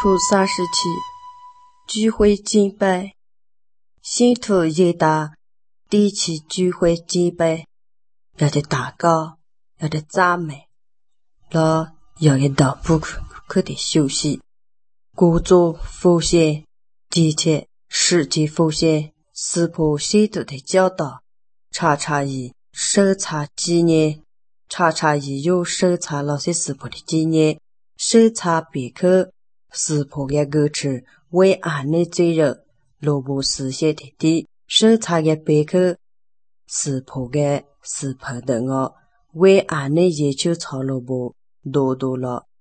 徒37聚会敬拜，信徒一大第一次聚会敬拜，要得祷告，要得赞美，了要得到不可的休息，故作奉献，一切实际奉献，司仆信徒的教导，查查以审查纪念，查查以有审查那些司仆的纪念，审查别克司仆的歌词为安的罪人，罗布实现的地，审查的别克司仆的司仆的我为安的要求操罗布多多了。